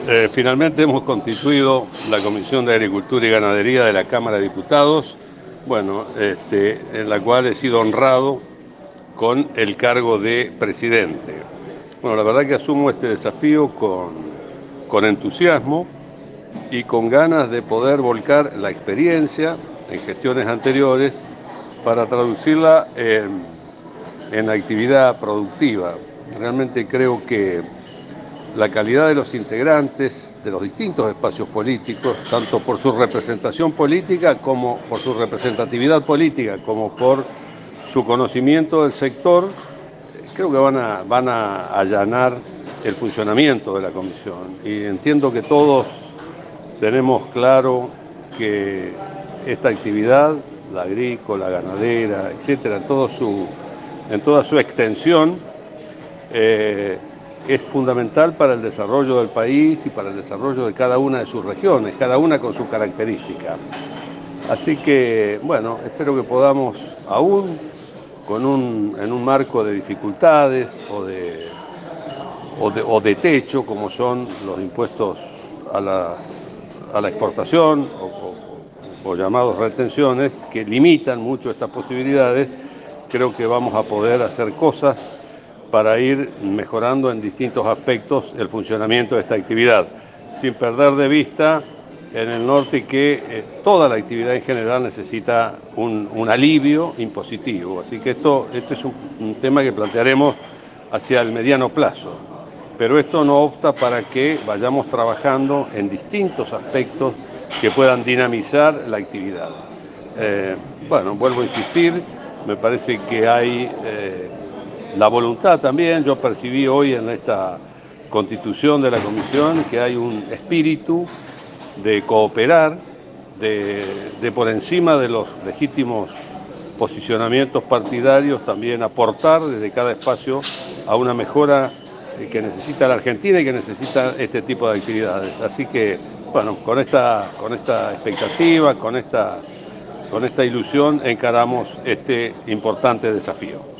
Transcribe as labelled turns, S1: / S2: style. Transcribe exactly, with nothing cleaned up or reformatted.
S1: Eh, finalmente hemos constituido la Comisión de Agricultura y Ganadería de la Cámara de Diputados, bueno, este, en la cual he sido honrado con el cargo de presidente. Bueno, la verdad que asumo este desafío con, con entusiasmo y con ganas de poder volcar la experiencia en gestiones anteriores para traducirla en, en actividad productiva. Realmente creo que la calidad de los integrantes de los distintos espacios políticos, tanto por su representación política como por su representatividad política, como por su conocimiento del sector, creo que van a, van a allanar el funcionamiento de la comisión. Y entiendo que todos tenemos claro que esta actividad, la agrícola, ganadera, etcétera, en, todo su, en toda su extensión, eh, es fundamental para el desarrollo del país y para el desarrollo de cada una de sus regiones, cada una con su característica. Así que, bueno, espero que podamos, aún con un, en un marco de dificultades o de, o de, o de techo, como son los impuestos a la, a la exportación o, o, o llamados retenciones, que limitan mucho estas posibilidades, creo que vamos a poder hacer cosas para ir mejorando en distintos aspectos el funcionamiento de esta actividad, sin perder de vista en el norte que eh, toda la actividad en general necesita un, un alivio impositivo. Así que esto, este es un, un tema que plantearemos hacia el mediano plazo. Pero esto no obsta para que vayamos trabajando en distintos aspectos que puedan dinamizar la actividad. Eh, bueno, vuelvo a insistir, me parece que hay eh, la voluntad también. Yo percibí hoy en esta constitución de la comisión que hay un espíritu de cooperar, de, de por encima de los legítimos posicionamientos partidarios, también aportar desde cada espacio a una mejora que necesita la Argentina y que necesita este tipo de actividades. Así que, bueno, con esta, con esta expectativa, con esta, con esta ilusión encaramos este importante desafío.